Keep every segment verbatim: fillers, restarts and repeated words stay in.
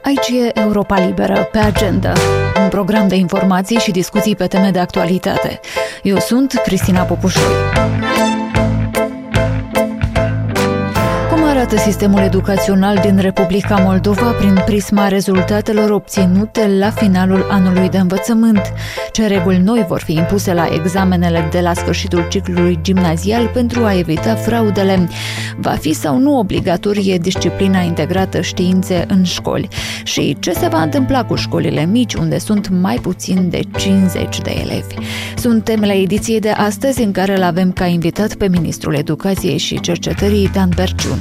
Aici e Europa Liberă, pe agenda, un program de informații și discuții pe teme de actualitate. Eu sunt Cristina Popușoi. Cum arată sistemul educațional din Republica Moldova prin prisma rezultatelor obținute la finalul anului de învățământ? Ce reguli noi vor fi impuse la examenele de la sfârșitul ciclului gimnazial pentru a evita fraudele? Va fi sau nu obligatorie disciplina integrată științe în școli? Și ce se va întâmpla cu școlile mici, unde sunt mai puțin de cincizeci de elevi? Sunt temele ediției de astăzi, în care îl avem ca invitat pe ministrul Educației și Cercetării, Dan Berciun.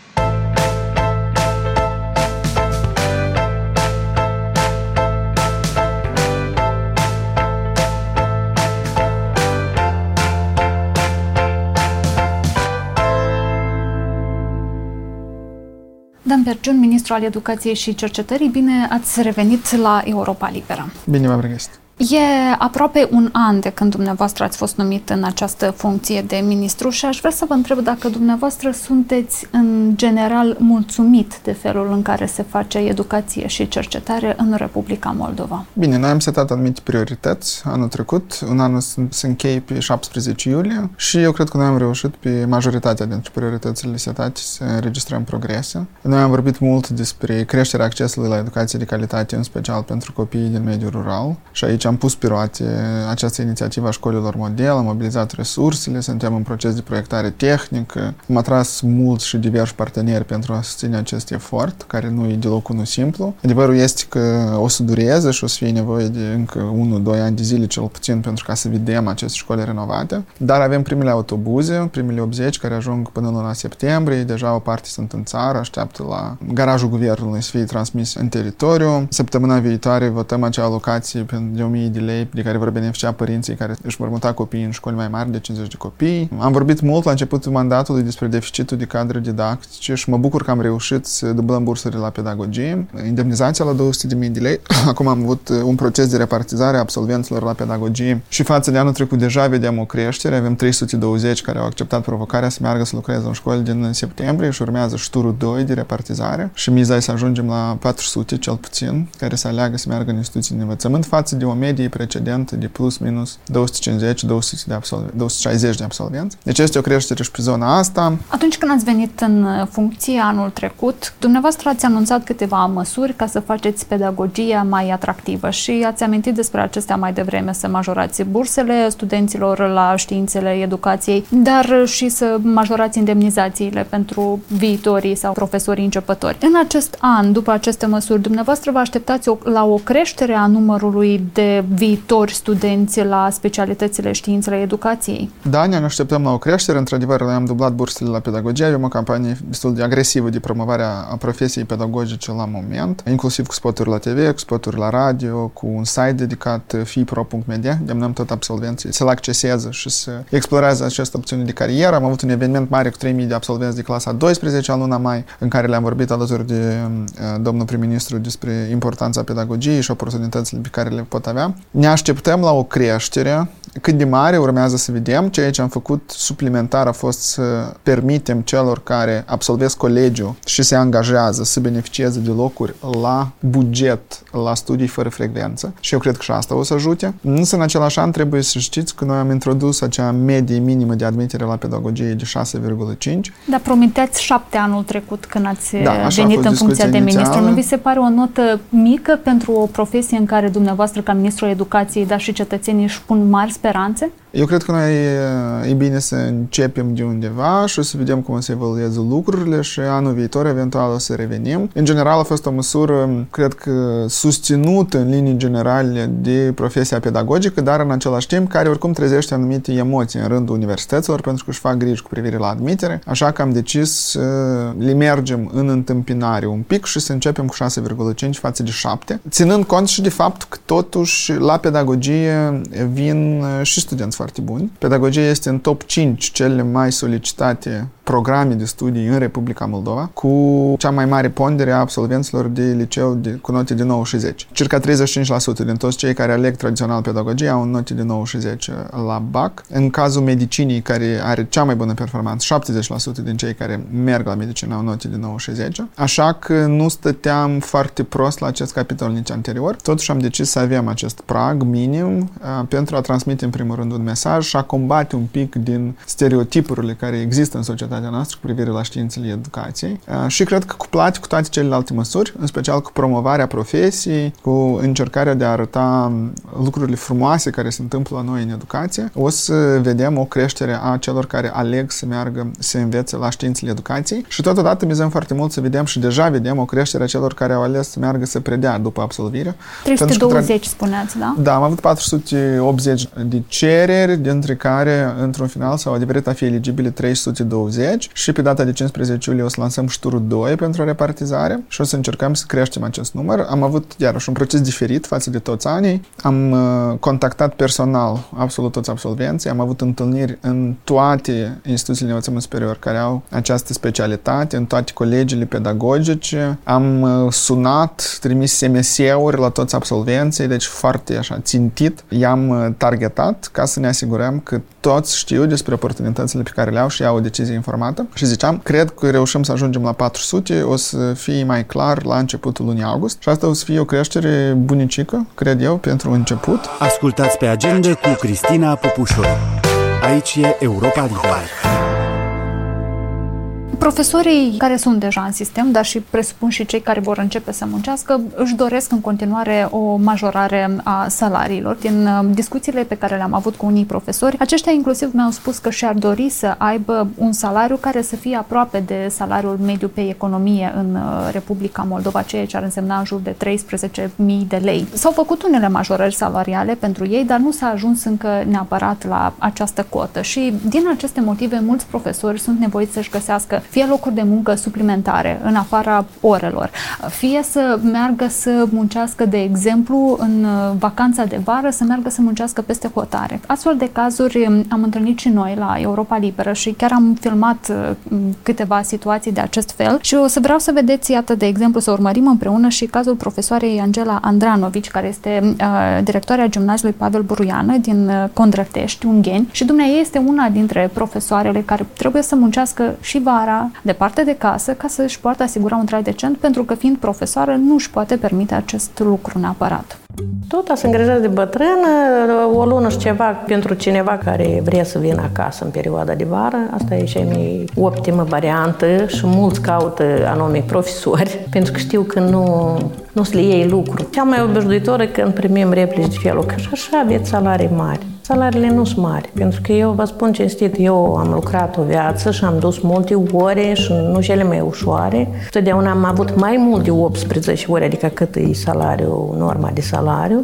Dan Berciun, ministru al Educației și Cercetării, bine ați revenit la Europa Liberă. Bine v-am regăsit. E aproape un an de când dumneavoastră ați fost numit în această funcție de ministru și aș vrea să vă întreb dacă dumneavoastră sunteți în general mulțumit de felul în care se face educație și cercetare în Republica Moldova. Bine, noi am setat anumite priorități anul trecut, un an se încheie pe șaptesprezece iulie și eu cred că noi am reușit pe majoritatea dintre prioritățile setate să înregistrăm progrese. Noi am vorbit mult despre creșterea accesului la educație de calitate, în special pentru copiii din mediul rural, și aici am pus pe roate această inițiativă a școlilor model, am mobilizat resursele, suntem în proces de proiectare tehnică, am atras mulți și diversi parteneri pentru a susține acest efort, care nu e deloc unul simplu. Adevărul este că o să dureze și o să fie nevoie de încă unu doi ani de zile cel puțin pentru ca să vedem aceste școli renovate, dar avem primele autobuze, primele optzeci care ajung până în luna septembrie, deja o parte sunt în țară, așteaptă la garajul guvernului să fie transmis în teritoriu. Săptămâna viitoare votăm acea alocație de o mie de lei de care vor beneficia părinții care își vor muta copiii în școli mai mari de cincizeci de copii. Am vorbit mult la începutul mandatului despre deficitul de cadre didactice și mă bucur că am reușit să dublăm bursele la pedagogie, indemnizația la două sute de mii de lei. Acum am avut un proces de repartizare a absolvenților la pedagogie și față de anul trecut deja vedem o creștere. Avem trei sute douăzeci care au acceptat provocarea să meargă să lucreze în școli din septembrie și urmează și turul doi de repartizare și miza e să ajungem la patru sute cel puțin care să aleagă să meargă în instituții de învățământ față de o medie precedentă de plus minus două sute cincizeci două sute de absolvenți, două sute șaizeci de absolvenți. Deci este o creștere și pe zona asta. Atunci când ați venit în funcție anul trecut, dumneavoastră ați anunțat câteva măsuri ca să faceți pedagogia mai atractivă și ați amintit despre acestea mai devreme, să majorați bursele studenților la științele educației, dar și să majorați indemnizațiile pentru viitorii sau profesorii începători. În acest an, după aceste măsuri, dumneavoastră vă așteptați o, la o creștere a numărului de viitori studenți la specialitățile științele educației? Da, ne așteptăm la o creștere. Într-adevăr, noi am dublat bursele la pedagogie. Avem o campanie destul de agresivă de promovare a profesiei pedagogice la moment, inclusiv cu spoturi la T V, cu spoturi la radio, cu un site dedicat fipro punct media. Demnăm tot absolvenții să-l acceseze și să exploreze această opțiune de carieră. Am avut un eveniment mare cu trei mii de absolvenți de clasa a douăsprezecea în luna mai, în care le-am vorbit alături de uh, domnul prim-ministru despre importanța pedagogiei și oportunitățile pe care le pot avea. Ne așteptăm la o creștere. Cât de mare urmează să vedem. Ceea ce am făcut suplimentar a fost să permitem celor care absolvesc colegiul și se angajează să beneficieze de locuri la buget, la studii fără frecvență. Și eu cred că și asta o să ajute. Însă, în același an, trebuie să știți că noi am introdus acea medie minimă de admitere la pedagogie de șase virgulă cinci. Dar promiteați șapte anul trecut când ați da, venit în funcția de inițială. ministru. Nu vi se pare o notă mică pentru o profesie în care dumneavoastră, ca ministrul educației, dar și cetățenii își pun mari speranțe? Eu cred că noi e bine să începem de undeva și să vedem cum se evoluează lucrurile și anul viitor eventual o să revenim. În general a fost o măsură, cred că susținută în linii generale de profesia pedagogică, dar în același timp care oricum trezește anumite emoții în rândul universităților pentru că își fac griji cu privire la admitere, așa că am decis să le mergem în întâmpinare un pic și să începem cu șase virgulă cinci față de șapte, ținând cont și de faptul că totuși la pedagogie vin și studenți foarte buni. Pedagogia este în top cinci cele mai solicitate programe de studii în Republica Moldova, cu cea mai mare pondere a absolvenților de liceu de, cu note de nouă și zece. Circa treizeci și cinci la sută din toți cei care aleg tradițional pedagogie au note de nouă și zece la B A C. În cazul medicinii, care are cea mai bună performanță, șaptezeci la sută din cei care merg la medicină au note de nouă și zece. Așa că nu stăteam foarte prost la acest capitol nici anterior. Totuși am decis să avem acest prag minim uh, pentru a transmite în primul rând un mesaj și a combate un pic din stereotipurile care există în societatea noastră cu privire la științele educației. Uh, și cred că cuplate cu toate celelalte măsuri, în special cu promovarea profesiei, cu încercarea de a arăta lucrurile frumoase care se întâmplă la noi în educație, o să vedem o creștere a celor care aleg să meargă să învețe la științele educației și totodată mizăm foarte mult să vedem și deja vedem o creștere a celor care au ales să meargă să predea după absolvire. trei sute douăzeci spuneați, da? Da, am avut patru sute optzeci de cereri, dintre care într-un final s-au adeverit a fi eligibile trei sute douăzeci și pe data de cincisprezece iulie o să lansăm și turul doi pentru repartizare și o să încercăm să creștem acest număr. Am avut iarăși un proces diferit față de toți anii. Am uh, contactat personal absolut toți absolvenții, am avut întâlniri în toate instituțiile de învățământ superior care au această specialitate, în toate colegiile pedagogice. Am uh, sunat, trimis S M S-uri la toți absolvenții, deci foarte așa țintit. I-am uh, targetat ca să ne asigurăm că toți știu despre oportunitățile pe care le au și iau o decizie informată. Și ziceam, cred că reușim să ajungem la patru sute, o să fie mai clar la începutul lunii august și asta o să fie o creștere bunicică, cred eu, pentru început. Ascultați pe Agenda cu Cristina Popușoi. Aici e Europa Liberă. Profesorii care sunt deja în sistem, dar și presupun și cei care vor începe să muncească, își doresc în continuare o majorare a salariilor. Din discuțiile pe care le-am avut cu unii profesori, aceștia inclusiv mi-au spus că și-ar dori să aibă un salariu care să fie aproape de salariul mediu pe economie în Republica Moldova, ceea ce ar însemna în jur de treisprezece mii de lei. S-au făcut unele majorări salariale pentru ei, dar nu s-a ajuns încă neapărat la această cotă și din aceste motive mulți profesori sunt nevoiți să-și găsească fie locuri de muncă suplimentare în afara orelor, fie să meargă să muncească, de exemplu, în vacanța de vară, să meargă să muncească peste hotare. Astfel de cazuri am întâlnit și noi la Europa Liberă și chiar am filmat câteva situații de acest fel și o să vreau să vedeți, iată, de exemplu, să urmărim împreună și cazul profesoarei Angela Andranovici, care este uh, directoarea gimnaziului Pavel Buruiană din Condrătești, Ungheni, și dumneavoastră este una dintre profesoarele care trebuie să muncească și vara departe de casă ca să își poată asigura un trai decent, pentru că fiind profesoară nu își poate permite acest lucru neapărat. Tot a se îngrijește de bătrână, o lună și ceva pentru cineva care vrea să vină acasă în perioada de vară. Asta e cea mai optimă variantă și mulți caută anume profesori, pentru că știu că nu, nu se le iei lucru. Cea mai obișnuitoră când primim replici de felul că și așa aveți salarii mari. Salariile nu sunt mari, pentru că eu vă spun cinstit, eu am lucrat o viață și am dus multe ore și nu cele mai ușoare. Totdeauna am avut mai mult de optsprezece ore, adică cât e salariul, norma de salariu,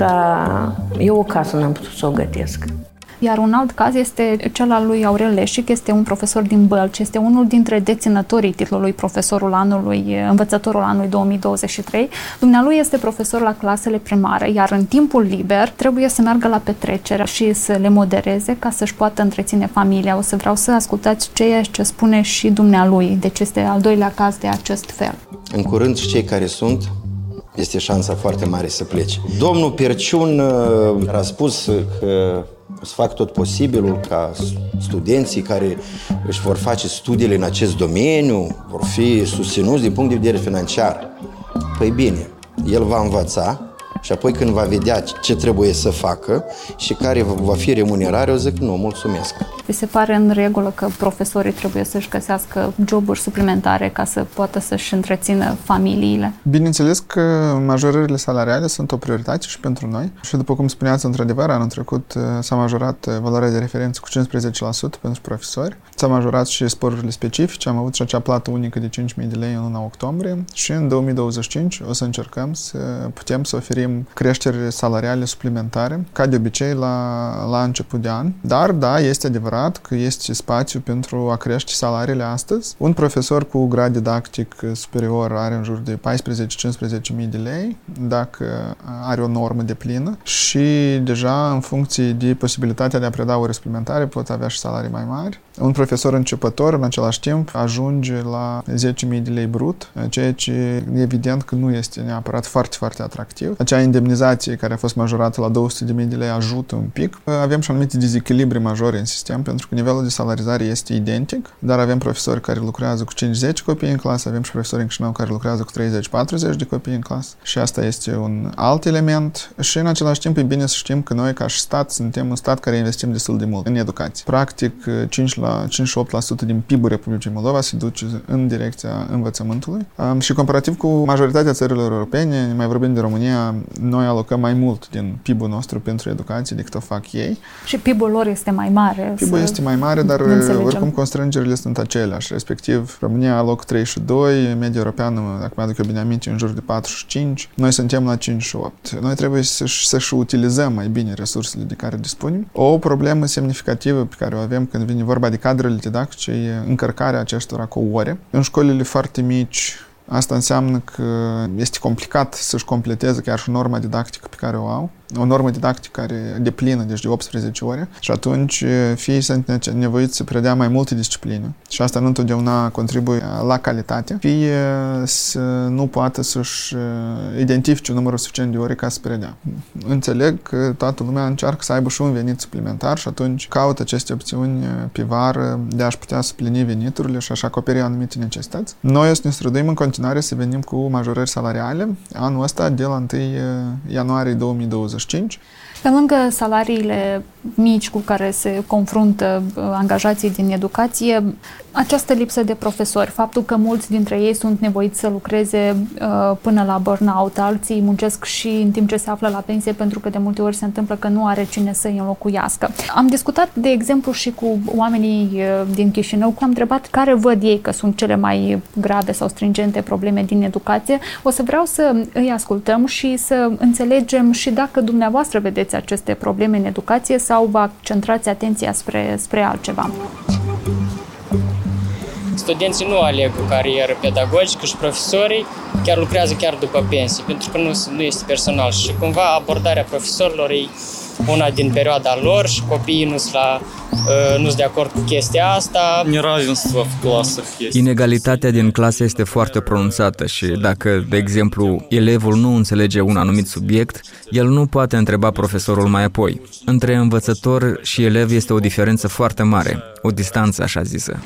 dar eu o casă n-am putut să o gătesc. Iar un alt caz este cel al lui Aurel Leșic, este un profesor din Bălci, este unul dintre deținătorii titlului profesorul anului, învățătorul anului două mii douăzeci și trei. Dumnealui este profesor la clasele primare, iar în timpul liber trebuie să meargă la petrecere și să le modereze ca să-și poată întreține familia. O să vreau să ascultați ceea ce spune și dumnealui, deci este al doilea caz de acest fel. În curând și cei care sunt, este șansa foarte mare să plece. Domnul Perciun a spus că o să fac tot posibilul ca studenții care își vor face studiile în acest domeniu vor fi susținuți din punct de vedere financiar. Păi bine, el va învăța și apoi când va vedea ce trebuie să facă și care va fi remunerarea, o zic nu, mulțumesc. Vi se pare în regulă că profesorii trebuie să-și găsească joburi suplimentare ca să poată să-și întrețină familiile? Bineînțeles că majorările salariale sunt o prioritate și pentru noi. Și după cum spuneați, într-adevăr, anul trecut s-a majorat valoarea de referință cu cincisprezece la sută pentru profesori. S-a majorat și sporurile specifice. Am avut și acea plată unică de cinci mii de lei în luna octombrie și în două mii douăzeci și cinci o să încercăm să putem să oferim dorim creșteri salariale suplimentare, ca de obicei la, la început de an. Dar, da, este adevărat că este spațiu pentru a crește salariile astăzi. Un profesor cu grad didactic superior are în jur de paisprezece-cincisprezece mii de lei, dacă are o normă de plină și deja în funcție de posibilitatea de a preda ore suplimentare pot avea și salarii mai mari. Un profesor începător, în același timp, ajunge la zece mii de lei brut, ceea ce e evident că nu este neapărat foarte, foarte atractiv. Acea indemnizație care a fost majorată la două sute de mii de lei ajută un pic. Avem și anumite dezechilibre majore în sistem, pentru că nivelul de salarizare este identic, dar avem profesori care lucrează cu cinci-zece copii în clasă, avem și profesori în Chișinău care lucrează cu treizeci-patruzeci de copii în clasă și asta este un alt element. Și în același timp e bine să știm că noi, ca și stat, suntem un stat care investim destul de mult în educație. Practic, cinci la opt la sută din P I B-ul Republicii Moldova se duce în direcția învățământului. Um, și comparativ cu majoritatea țărilor europene, mai vorbim de România, noi alocăm mai mult din P I B-ul nostru pentru educație decât o fac ei. Și P I B-ul lor este mai mare. P I B-ul este mai mare, dar oricum constrângerile sunt aceleași. Respectiv, România aloc treizeci și doi, media europeană, dacă mă aduc eu bine aminte, în jur de patruzeci și cinci. Noi suntem la cincizeci și opt. Noi trebuie să-și, să-și utilizăm mai bine resursele de care dispunem. O problemă semnificativă pe care o avem când vine vorba de cadrele didactice e încărcarea acestora cu ore. În școlile foarte mici, asta înseamnă că este complicat să-și completeze chiar și norma didactică pe care o au. O normă didactică care e deplină, deci de optsprezece ore, și atunci fie sunt nevoiți să predea mai multe discipline și asta nu întotdeauna contribuie la calitate, fie să nu poată să-și identifice un număr suficient de ore ca să predea. Înțeleg că toată lumea încearcă să aibă și un venit suplimentar și atunci caută aceste opțiuni pe vară de a-și putea suplini veniturile și a-și acoperi anumite necesități. Noi o să ne străduim în continuare să venim cu majorări salariale anul ăsta de la întâi ianuarie două mii douăzeci și cinci. Pe lângă salariile mici cu care se confruntă angajații din educație, această lipsă de profesori, faptul că mulți dintre ei sunt nevoiți să lucreze uh, până la burnout, alții muncesc și în timp ce se află la pensie, pentru că de multe ori se întâmplă că nu are cine să îi înlocuiască. Am discutat, de exemplu, și cu oamenii uh, din Chișinău, am întrebat care văd ei că sunt cele mai grave sau stringente probleme din educație. O să vreau să îi ascultăm și să înțelegem și dacă dumneavoastră vedeți aceste probleme în educație sau vă centrați atenția spre, spre altceva. Studenții nu aleg o carieră pedagogică și profesorii chiar lucrează chiar după pensie, pentru că nu, nu este personal și cumva abordarea profesorilor e una din perioada lor și copiii nu sunt la nu sunt de acord cu chestia asta. Inegalitatea din clasă este foarte pronunțată și dacă, de exemplu, elevul nu înțelege un anumit subiect, el nu poate întreba profesorul mai apoi. Între învățător și elev este o diferență foarte mare, o distanță așa zisă.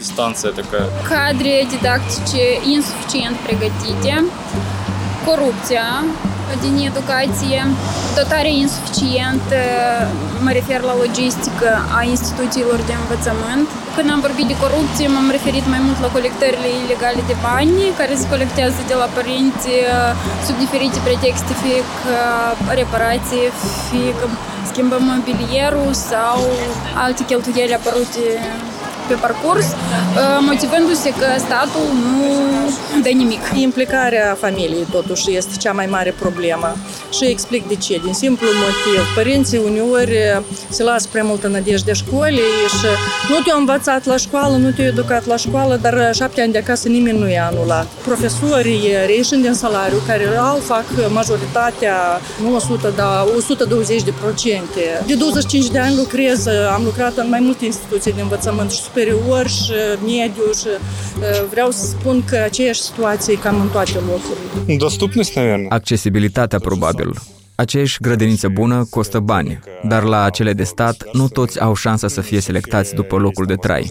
Cadre didactice insuficient pregătite, corupția din educație, dotare insuficientă, mă refer la logistică a instituțiilor de învățământ. Când am vorbit de corupție, m-am referit mai mult la colectările ilegale de bani, care se colectează de la părinți sub diferite pretexte, fie că reparație, fie că schimbăm mobilierul sau alte cheltuieli apărute pe parcurs, motivându-se că statul nu dă nimic. Implicarea familiei totuși este cea mai mare problemă și explic de ce. Din simplu motiv. Părinții uneori se lasă prea multă nădejde școlii și nu te-au învățat la școală, nu te-au educat la școală, dar șapte ani de acasă nimeni nu i-a anulat. Profesorii reișind din salariu, care au fac majoritatea, nu o sută, dar o sută douăzeci de procente. De douăzeci și cinci de ani lucrez, am lucrat în mai multe instituții de învățământ și superior și mediu și vreau să spun că aceeași situație cam în toate locurile. Доступность, наверное. Accesibilitatea, probabil. Aceeași grădiniță bună costă bani, dar la acele de stat nu toți au șansa să fie selectați după locul de trai.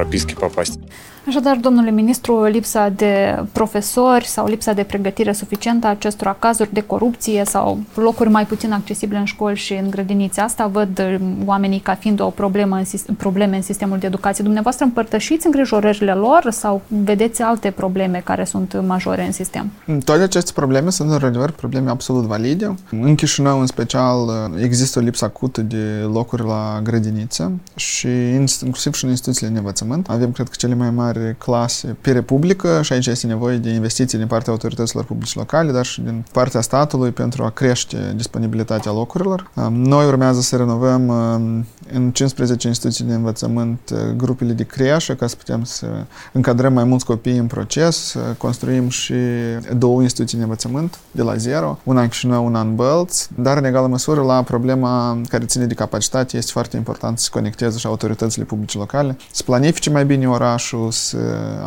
Așadar, domnule ministru, lipsa de profesori sau lipsa de pregătire suficientă a acestora, cazuri de corupție sau locuri mai puțin accesibile în școli și în grădinițe, asta văd oamenii ca fiind o problemă în, probleme în sistemul de educație. Dumneavoastră împărtășiți îngrijorările lor sau vedeți alte probleme care sunt majore în sistem? Toate aceste probleme sunt, în adevăr, probleme absolut valide. În Chișinău, în special, există o lipsă acută de locuri la grădiniță și inclusiv și în instituțiile de învățământ. Avem, cred că, cele mai mari clase pe Republică și aici este nevoie de investiții din partea autorităților publice locale, dar și din partea statului pentru a crește disponibilitatea locurilor. Noi urmează să renovăm în cincisprezece instituții de învățământ grupele de creșă ca să putem să încadrăm mai mulți copii în proces. Construim și două instituții de învățământ de la zero, una în Chișinău, una în Bălți, dar în egală măsură la problema care ține de capacitate este foarte important să se conecteze și autoritățile publice locale, să planifice mai bine orașul, să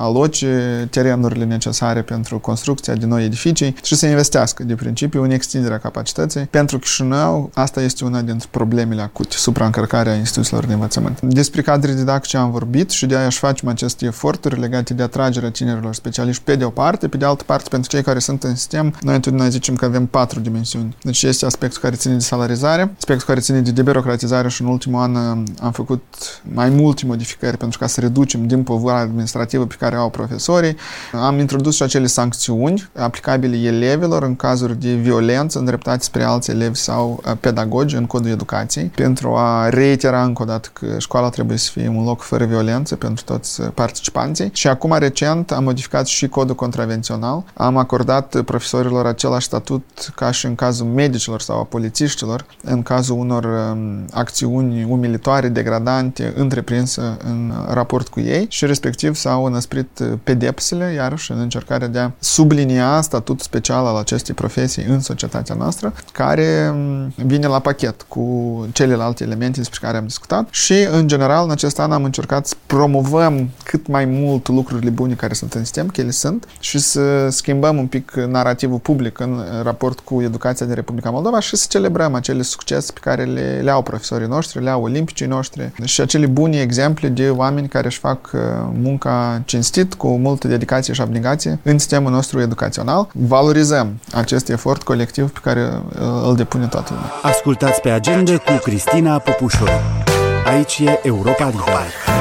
aloce terenurile necesare pentru construcția de noi edificii și să investească de principiu în extinderea capacității. Pentru Chișinău, asta este una dintre problemele acute, supraîncărcarea instituțiilor de învățământ. Despre cadre didactice am vorbit și de aia își facem aceste eforturi legate de atragerea tinerilor specialiști pe de o parte, pe de altă parte pentru cei care sunt în sistem, noi întotdeauna zicem că avem patru dimensiuni. Deci este aspectul care ține de salarizare, aspectul care ține de debirocratizare și în ultimul an am făcut mai multe modificări pentru ca să reducem din povara administrativă pe care o au profesorii. Am introdus și acele sancțiuni aplicabile elevilor în cazuri de violență îndreptate spre alți elevi sau pedagogi în codul educației, pentru a reitera încă o dată că școala trebuie să fie un loc fără violență pentru toți participanții. Și acum, recent, am modificat și codul contravențional. Am acordat profesorilor același statut ca și în cazul medicilor sau a polițiștilor, în cazul unor um, acțiuni umilitoare, degradante, întreprinse în raport cu ei și respectiv s-au înăsprit pedepsele, iarăși în încercarea de a sublinia statutul special al acestei profesii în societatea noastră, care um, vine la pachet cu celelalte elemente despre care am discutat și, în general, în acest an am încercat să promovăm cât mai mult lucrurile bune care sunt în sistem, că ele sunt, și să schimbăm un pic narativul public în raport cu educația din Republica Moldova și să celebrăm acele succese pe care le, le au profesorii noștri, le au olimpicii noștri și acele bune exemple de oameni care își fac munca cinstit, cu multă dedicație și abnegație în sistemul nostru educațional. Valorizăm acest efort colectiv pe care îl depune toată lumea. Ascultați pe Agenda cu Cristina Popușoru. Aici e Europa Liberă.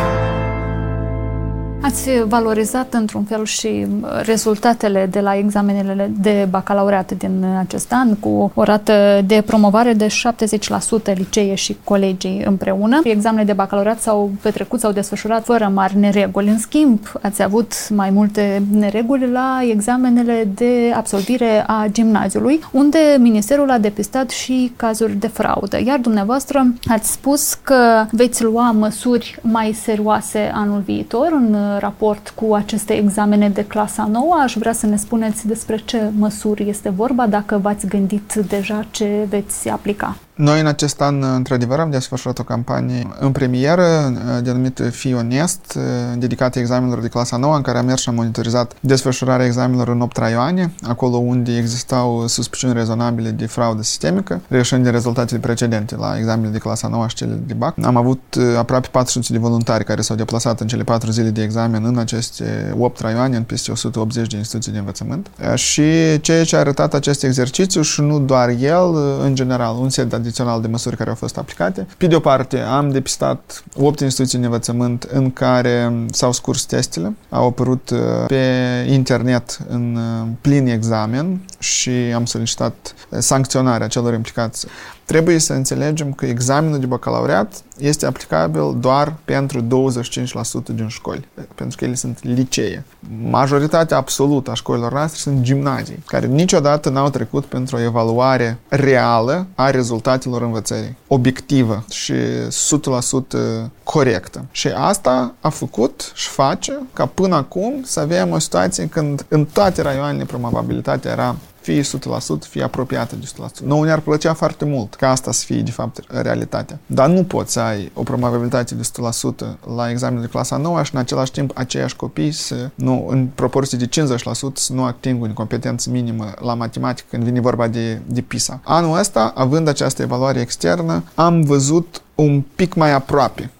Ați valorizat într-un fel și rezultatele de la examenele de bacalaureat din acest an, cu o rată de promovare de șaptezeci la sută licee și colegii împreună. Examenele de bacalaureat s-au petrecut, s-au desfășurat fără mari nereguli. În schimb, ați avut mai multe nereguli la examenele de absolvire a gimnaziului, unde Ministerul a depistat și cazuri de fraudă. Iar dumneavoastră ați spus că veți lua măsuri mai serioase anul viitor în raport cu aceste examene de clasa nouă. Aș vrea să ne spuneți despre ce măsuri este vorba, dacă v-ați gândit deja ce veți aplica. Noi în acest an, într-adevăr, am desfășurat o campanie în premieră denumită Fii onest, dedicată examenelor de clasa nouă, în care am mers și am monitorizat desfășurarea examenelor în opt raioane, acolo unde existau suspiciuni rezonabile de fraudă sistemică, reieșind din rezultatele precedente la examenele de clasa nouă și cele de bac. Am avut aproape patru sute de voluntari care s-au deplasat în cele patru zile de examen în aceste opt raioane, în peste o sută optzeci de instituții de învățământ. Și ceea ce a arătat acest exercițiu, și nu doar el, în general, un set de de măsuri care au fost aplicate. Pe de o parte, am depistat opt instituții de învățământ în care s-au scurs testele, au apărut pe internet în plin examen și am solicitat sancționarea celor implicați. Trebuie să înțelegem că examenul de bacalaureat este aplicabil doar pentru douăzeci și cinci la sută din școli, pentru că ele sunt licee. Majoritatea absolută a școlilor noastre sunt gimnazii, care niciodată n-au trecut pentru o evaluare reală a rezultatelor învățării, obiectivă și o sută la sută corectă. Și asta a făcut și face ca până acum să avem o situație când în toate raioanele probabilitatea era fie o sută la sută, fie apropiată de o sută la sută. Nouă ne-ar plăcea foarte mult ca asta să fie, de fapt, realitatea. Dar nu poți să ai o probabilitate de o sută la sută la examenul de clasa nouă și în același timp aceiași copii să, nu, în proporție de cincizeci la sută să nu atingă o competență minimă la matematică când vine vorba de, de PISA. Anul ăsta, având această evaluare externă, am văzut un pic mai aproape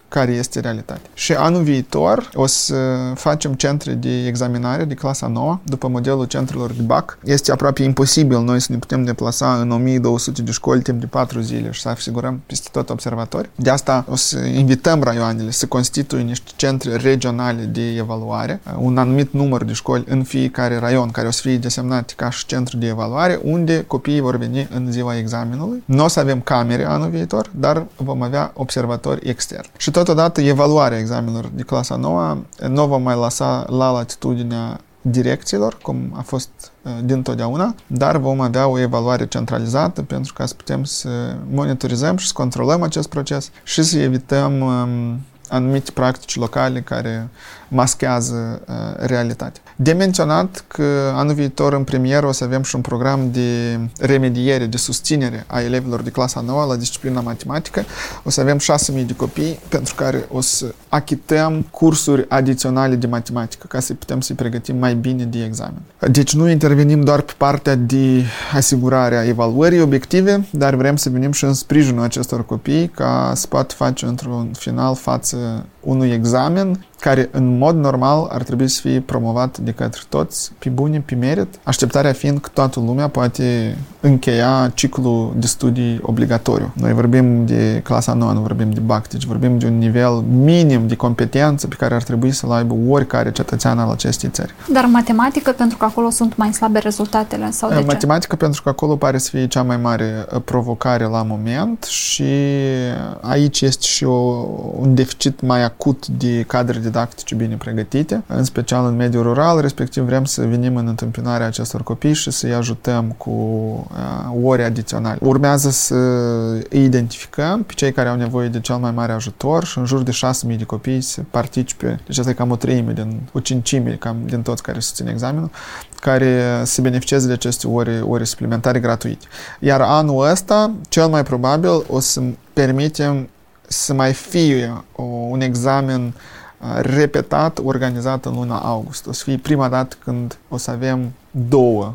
care este realitatea. Și anul viitor o să facem centre de examinare de clasa nouă, după modelul centrelor de B A C. Este aproape imposibil noi să ne putem deplasa în o mie două sute de școli timp de patru zile și să asigurăm peste tot observatori. De asta o să invităm raioanele să constituie niște centre regionale de evaluare, un anumit număr de școli în fiecare raion care o să fie desemnate ca și centru de evaluare, unde copiii vor veni în ziua examenului. Nu o să avem camere anul viitor, dar vom avea observatori externi. Și totodată evaluarea examenelor de clasa nouă nu vom mai lăsa la latitudinea direcțiilor, cum a fost uh, dintotdeauna, dar vom avea o evaluare centralizată pentru ca să putem să monitorizăm și să controlăm acest proces și să evităm um, anumite practici locale care maschează uh, realitatea. De menționat că anul viitor în premieră o să avem și un program de remediere, de susținere a elevilor de clasa nouă la disciplina matematică. O să avem șase mii de copii pentru care o să achităm cursuri adiționale de matematică ca să putem să-i pregătim mai bine de examen. Deci nu intervenim doar pe partea de asigurare a evaluării obiective, dar vrem să venim și în sprijinul acestor copii ca să poată face într-un final față unui examen care în mod normal ar trebui să fie promovat de către toți pe bune, pe merit, așteptarea fiind că toată lumea poate încheia ciclul de studii obligatoriu. Noi vorbim de clasa nouă, nu vorbim de B A C, deci vorbim de un nivel minim de competență pe care ar trebui să-l aibă oricare cetățean al acestei țări. Dar matematică, pentru că acolo sunt mai slabe rezultatele, sau de ce? Matematică, pentru că acolo pare să fie cea mai mare provocare la moment și aici este și o, un deficit mai acut de cadre didactice bine pregătite, în special în mediul rural, respectiv vrem să venim în întâmpinarea acestor copii și să-i ajutăm cu uh, ore adiționale. Urmează să îi identificăm pe cei care au nevoie de cel mai mare ajutor și în jur de șase mii de copii să participe, deci asta e cam o treime din o cincime cam din toți care susțin examenul, care să beneficieze de aceste ore, ore suplimentare gratuite. Iar anul ăsta, cel mai probabil, o să permitem să mai fie o, un examen repetat, organizat în luna august. O să fie prima dată când o să avem două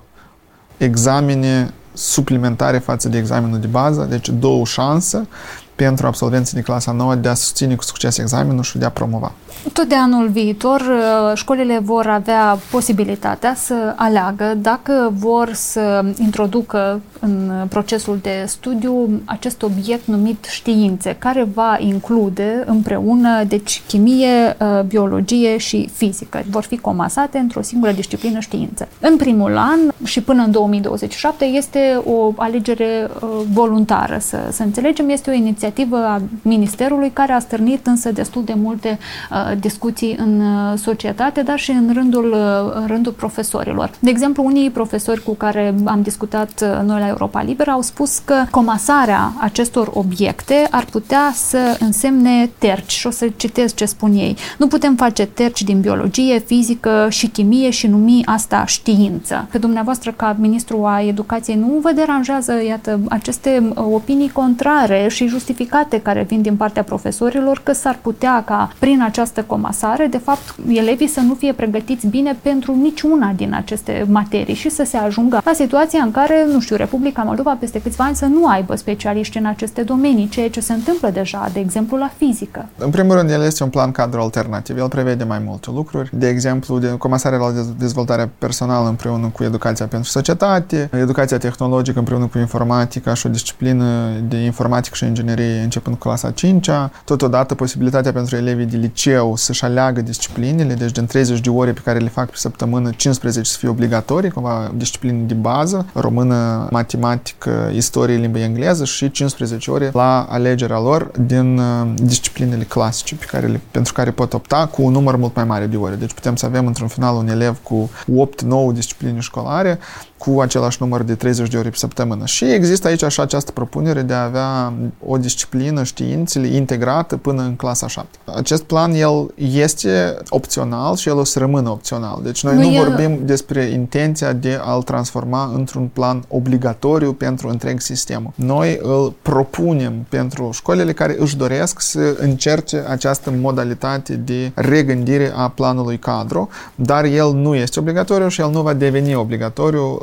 examene suplimentare față de examenul de bază, deci două șanse pentru absolvenții de clasa nouă de a susține cu succes examenul și de a promova. Tot de anul viitor, școlile vor avea posibilitatea să aleagă dacă vor să introducă în procesul de studiu acest obiect numit științe, care va include împreună, deci, chimie, biologie și fizică. Vor fi comasate într-o singură disciplină științe. În primul an și până în două mii douăzeci și șapte este o alegere voluntară, să, să înțelegem, este o inițiativă a Ministerului care a stârnit însă destul de multe uh, discuții în uh, societate, dar și în rândul, uh, în rândul profesorilor. De exemplu, unii profesori cu care am discutat uh, noi la Europa Liberă au spus că comasarea acestor obiecte ar putea să însemne terci. Și o să citesc ce spun ei. Nu putem face terci din biologie, fizică și chimie și numi asta știință. Pe dumneavoastră, ca ministru a educației, nu vă deranjează, iată, aceste opinii contrare și justificate care vin din partea profesorilor că s-ar putea ca prin această comasare, de fapt, elevii să nu fie pregătiți bine pentru niciuna din aceste materii și să se ajungă la situația în care, nu știu, Republica Moldova peste câțiva ani să nu aibă specialiști în aceste domenii, ceea ce se întâmplă deja, de exemplu, la fizică. În primul rând, el este un plan cadru alternativ. El prevede mai multe lucruri. De exemplu, de comasarea la dezvoltarea personală împreună cu educația pentru societate, educația tehnologică împreună cu informatica și o disciplină de informatică și inginerie începând cu clasa a cincea, totodată posibilitatea pentru elevii de liceu să-și aleagă disciplinele, deci din treizeci de ore pe care le fac pe săptămână, cincisprezece să fie obligatorii, cumva discipline de bază, română, matematică, istorie, limba engleză și cincisprezece ore la alegerea lor din disciplinele clasice pe care le, pentru care pot opta cu un număr mult mai mare de ore. Deci putem să avem într-un final un elev cu opt nouă discipline școlare cu același număr de treizeci de ore pe săptămână. Și există aici așa această propunere de a avea o disciplină, științele, integrată până în clasa a șaptea. Acest plan, el este opțional și el o să rămână opțional. Deci noi nu, nu e... vorbim despre intenția de a-l transforma într-un plan obligatoriu pentru întreg sistemul. Noi îl propunem pentru școlile care își doresc să încerce această modalitate de regândire a planului cadru, dar el nu este obligatoriu și el nu va deveni obligatoriu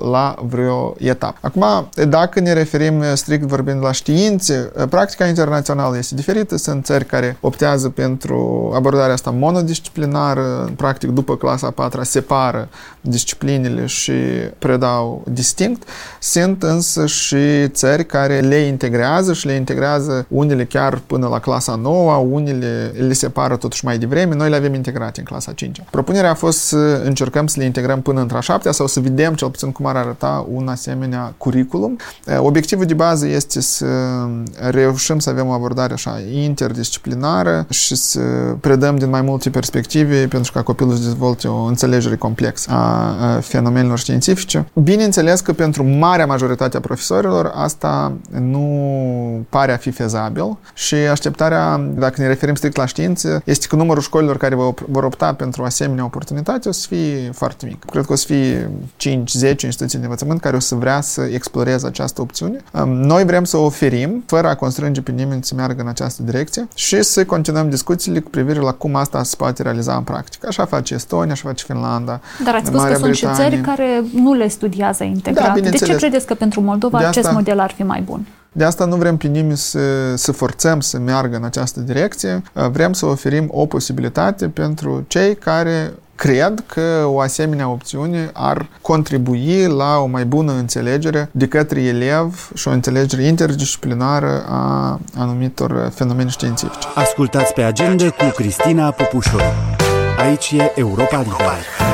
la vreo etapă. Acum, dacă ne referim strict vorbind la științe, practica internațională este diferită. Sunt țări care optează pentru abordarea asta monodisciplinară, practic după clasa a patra separă disciplinele și predau distinct. Sunt însă și țări care le integrează și le integrează unele chiar până la clasa nouă, unele le separă totuși mai devreme, noi le avem integrate în clasa a cincea. Propunerea a fost să încercăm să le integrăm până într-a șaptea sau să vedem cel puțin cum ar arăta un asemenea curriculum. Obiectivul de bază este să reușim să avem o abordare așa interdisciplinară și să predăm din mai multe perspective pentru ca copilul să dezvolte o înțelegere complexă a fenomenelor științifice. Bineînțeles că pentru marea majoritate a profesorilor asta nu pare a fi fezabil și așteptarea, dacă ne referim strict la știință, este că numărul școlilor care vor opta pentru asemenea oportunitate o să fie foarte mic. Cred că o să fie cinci zece instituții de învățământ care o să vrea să exploreze această opțiune. Noi vrem să o oferim, fără a constrânge pe nimeni să meargă în această direcție și să continuăm discuțiile cu privire la cum asta se poate realiza în practică. Așa face Estonia, așa face Finlanda, Dar ați spus Marea că sunt Britanie. și țări care nu le studiază integrat. Da, de ce credeți că pentru Moldova de acest asta, model ar fi mai bun? De asta nu vrem pe nimeni să, să forțăm să meargă în această direcție. Vrem să oferim o posibilitate pentru cei care cred că o asemenea opțiune ar contribui la o mai bună înțelegere de către elev și o înțelegere interdisciplinară a anumitor fenomene științifice. Ascultați pe Agenda cu Cristina Popușoru. Aici e Europa Liberă.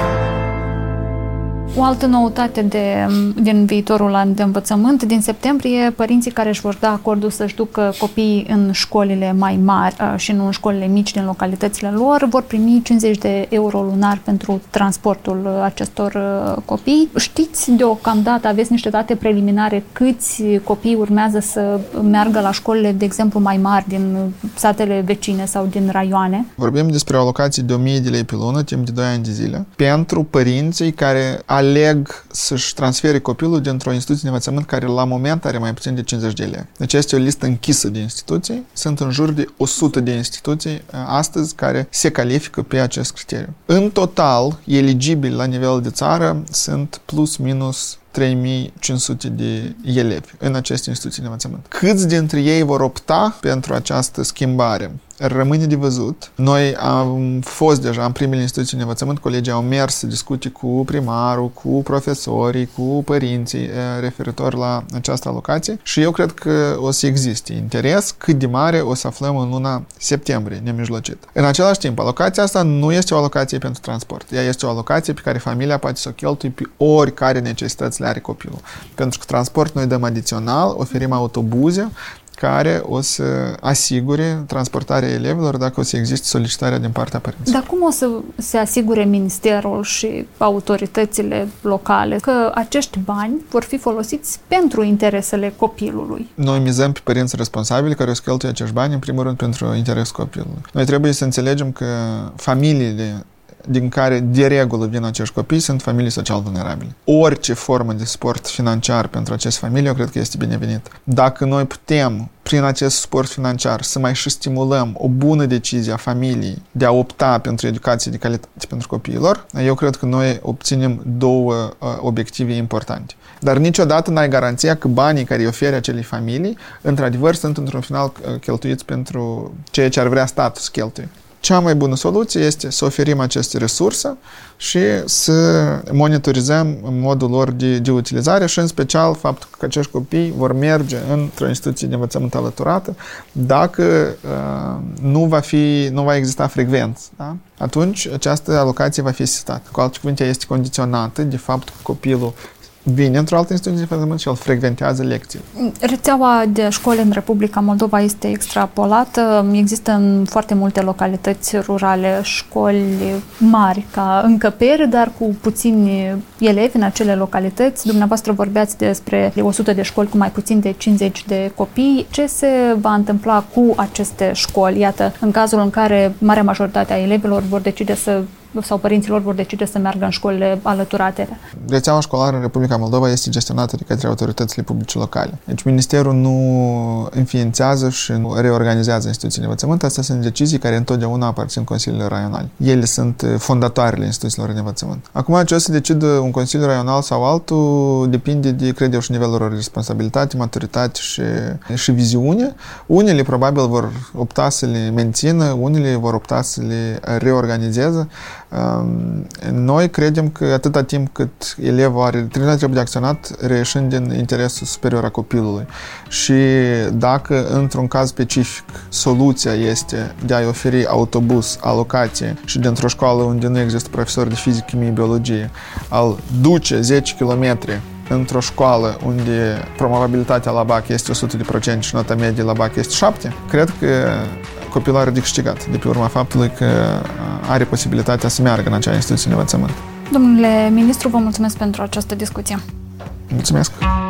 O altă noutate de, din viitorul an de învățământ, din septembrie, părinții care își vor da acordul să-și ducă copiii în școlile mai mari și nu în școlile mici din localitățile lor, vor primi cincizeci de euro lunar pentru transportul acestor copii. Știți deocamdată, aveți niște date preliminare, câți copii urmează să meargă la școlile, de exemplu, mai mari din satele vecine sau din raioane? Vorbim despre o alocație de o mie de lei pe lună, timp de doi ani de zile, pentru părinții care aleg să-și transfere copilul dintr-o instituție de învățământ care la moment are mai puțin de cincizeci de elevi. Deci este o listă închisă de instituții. Sunt în jur de o sută de instituții astăzi care se califică pe acest criteriu. În total, eligibili la nivel de țară sunt plus minus trei mii cinci sute de elevi în aceste instituții de învățământ. Câți dintre ei vor opta pentru această schimbare? Rămâne de văzut. Noi am fost deja în primele instituții de învățământ, colegii au mers să discute cu primarul, cu profesorii, cu părinții referitor la această alocație și eu cred că o să existe interes cât de mare o să aflăm în luna septembrie, nemijlocit. În același timp, alocația asta nu este o alocație pentru transport. Ea este o alocație pe care familia poate să o cheltuie pe oricare necesități le are copilul. Pentru că transport noi dăm adițional, oferim autobuze care o să asigure transportarea elevilor dacă o să existe solicitarea din partea părinților. Dar cum o să se asigure ministerul și autoritățile locale că acești bani vor fi folosiți pentru interesele copilului? Noi mizăm pe părinți responsabili care o să cheltuie acești bani, în primul rând, pentru interesul copilului. Noi trebuie să înțelegem că familiile din care de regulă vin acești copii sunt familii social vulnerabile. Orice formă de suport financiar pentru aceste familii, eu cred că este binevenit. Dacă noi putem, prin acest suport financiar, să mai și stimulăm o bună decizie a familiei de a opta pentru educație de calitate pentru copiilor, eu cred că noi obținem două uh, obiective importante. Dar niciodată n-ai garanția că banii care îi oferi acelei familii, într-adevăr, sunt într-un final cheltuiți pentru ceea ce ar vrea statul să cheltuie. Cea mai bună soluție este să oferim aceste resurse și să monitorizăm modul lor de, de utilizare și în special faptul că acești copii vor merge într-o instituție de învățământ alăturată dacă uh, nu, va fi, nu va exista frecvență. Da? Atunci această alocație va fi sistată. Cu alte cuvinte, este condiționată de faptul că copilul vine într-o altă instituție de învățământ și el frecventează lecții. Rețeaua de școli în Republica Moldova este extrapolată. Există în foarte multe localități rurale școli mari ca încăperi, dar cu puțini elevi în acele localități. Dumneavoastră vorbeați despre o sută de școli cu mai puțin de cincizeci de copii. Ce se va întâmpla cu aceste școli? Iată, în cazul în care marea majoritate a elevilor vor decide să sau părinților vor decide să meargă în școlile alăturate. Rețeaua școlară în Republica Moldova este gestionată de către autoritățile publice locale. Deci Ministerul nu înființează și nu reorganizează instituțiile de învățământ. Astea sunt decizii care întotdeauna aparțin consiliilor raionale. Ele sunt fondatoarele instituțiilor de învățământ. Acum, ce o să decidă un consiliu raional sau altul depinde de, cred eu, și nivelul lor de responsabilitate, maturitate și, și viziune. Unele probabil vor opta să le mențină, unele vor opta să le reorganizeze. Noi credem că atâta timp cât elevul are, trebuie de acționat reieșind din interesul superior a copilului. Și dacă într-un caz specific soluția este de a-i oferi autobuz, alocație și dintr-o școală unde nu există profesori de fizică, chimie, biologie, al duce zece kilometri într-o școală unde promovabilitatea la B A C este o sută la sută și nota medie la B A C este șapte, cred că copilul are de câștigat de pe urma faptului că are posibilitatea să meargă în acea instituție de învățământ. Domnule ministru, vă mulțumesc pentru această discuție. Mulțumesc!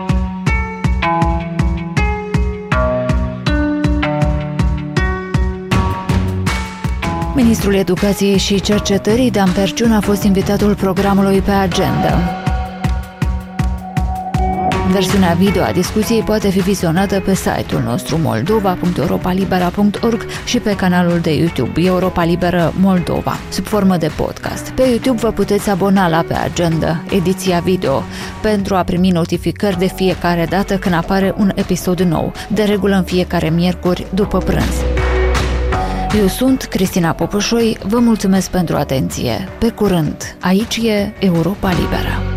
Ministrul Educației și Cercetării, Dan Perciun, a fost invitatul programului Pe Agenda. Versiunea video a discuției poate fi vizionată pe site-ul nostru moldova punct europalibera punct org și pe canalul de YouTube Europa Liberă Moldova, sub formă de podcast. Pe YouTube vă puteți abona la Pe Agenda, ediția video, pentru a primi notificări de fiecare dată când apare un episod nou, de regulă în fiecare miercuri după prânz. Eu sunt Cristina Popușoi, vă mulțumesc pentru atenție. Pe curând, aici e Europa Liberă.